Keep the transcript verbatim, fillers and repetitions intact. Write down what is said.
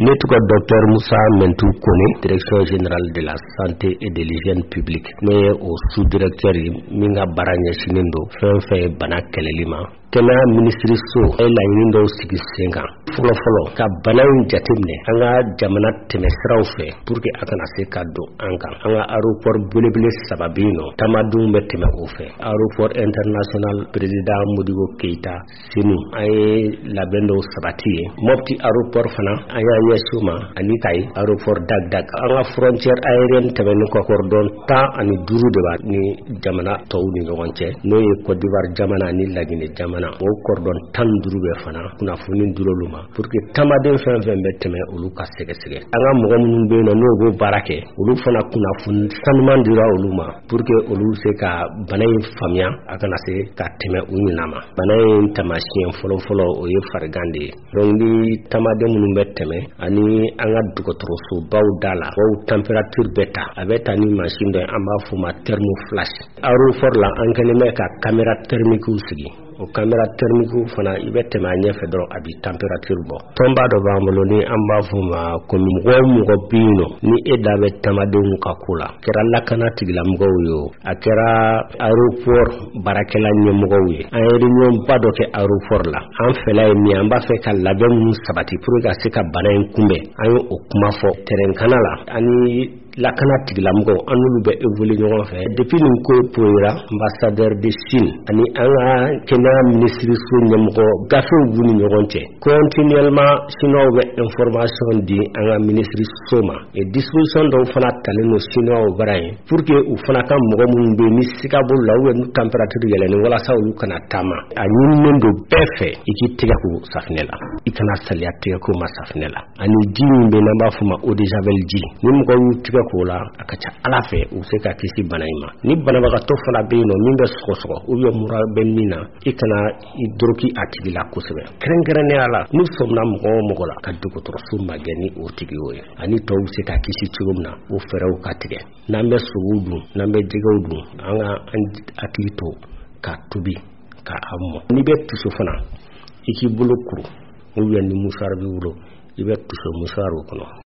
Ne tɔgɔ docteur Moussa Mentou Kone, direction générale de la santé et de l'hygiène publique. Ne ye o sous-directeur ye min ka baara ɲɛsinnen don fɛn fɛn ye bana kɛlɛli ma. Kɛnɛya ministre so ye laɲini dɔw sigi sen kan. Fɔlɔ fɔlɔ ka bana in jateminɛ an ka jamana tɛmɛsiraw fɛ pour que a kana se ka don an kan. An ka aéroport belebele saba bɛ yen nɔ, taamadenw bɛ tɛmɛ o fɛ. Aéroport international président Modibo Keita Senu an ye labɛn dɔw sabati ye. Mopti aéroport fana an y'a ɲɛsin o ma ani Kayi aéroport Dagdag. An ka frontière aérienne tɛmɛni kɔ cordon tan ani duuru de b'a ni jamana tɔw ni ɲɔgɔn cɛ n'o ye Côte d'Ivoire jamana ni Laginɛ jamana. O cordon tan ni duuru bɛ fana kunnafoni dir'olu ma pour que taamaden fɛn fɛn bɛ tɛmɛ olu ka sɛgɛsɛgɛ. An ka mɔgɔ minnu bɛ yen nɔ n'o b'o baara kɛ olu fana kunnafoni sanuman dira olu ma pour que olu se ka bana in faamuya a kana se ka tɛmɛ u ɲinɛ ma. Bana in taamasiyɛn fɔlɔ fɔlɔ o ye farigan de ye. Donc ni taamaden minnu bɛ tɛmɛ ani an ka dɔgɔtɔrɔsobaw da la o température bɛ ta a bɛ ta ni machine dɔ ye an b'a fɔ o ma thermoflash. Aéroport la an kɛlen bɛ ka caméra thermique sigi. O caméra thermique fana i bɛ tɛmɛ a ɲɛfɛ dɔrɔn a bi température bɔ. Tɔnba dɔ b'an bolo ni an b'a fɔ o ma ko mɔgɔ mɔgɔ bɛ yen nɔ ni e da bɛ taamadenw ka ko la, a kɛra lakana tigilamɔgɔw ye o, a kɛra aéroport baarakɛla ɲɛmɔgɔw ye. An ye réunion ba dɔ kɛ aéroport la. An fɛla ye min an b'a fɛ ka labɛn minnu sabati pour que ka se ka bana in kunbɛn. An ye o kuma fɔ terrain kana la ani lakana tigilamɔgɔw an n'olu bɛ évoluer ɲɔgɔn fɛ. Depuis nin ko poyera ambassadeur de Chine ani an ka kɛnɛya ministre so ɲɛmɔgɔ gafew b'u ni ɲɔgɔn cɛ. Continuellement chinois bɛ information di an ka ministre so ma. Et disposition dɔw fana talen don chinois bara ye pour que u fana ka mɔgɔ minnu bɛ ni siga bolo la ou ni température yɛlɛni walasa olu kana taama. A ɲininen don bɛɛ fɛ i k'i tɛgɛ ko safinɛ la. I kana saliya tɛgɛ ko ma safinɛ la. Ani ji min bɛ n'an b'a fɔ ma eau de javel ji. Ni mɔgɔ y'u tɛgɛ ko la a ka ca Ala fɛ u se ka kisi bana in ma. Ni banabagatɔ fana bɛ yen nɔ min bɛ sɔgɔsɔgɔ ou bien mura bɛ min na i kana i doroki a tigi la kosɛbɛ. Kɛrɛnkɛrɛnnenya la n'u sɔmina mɔgɔ o mɔgɔ la ka dɔgɔtɔrɔso magɛn ni o tigi o ye ani tɔw bɛ se ka kisi cogo min na o fɛɛrɛw ka tigɛ. N'an bɛ sogow dun n'an bɛ jɛgɛw dun an ka an hakili to ka tobi ka a mɔ. N'i bɛ tuso fana i k'i bolo kuru ou bien ni musaar b'i bolo i bɛ tuso musaar o kɔnɔ.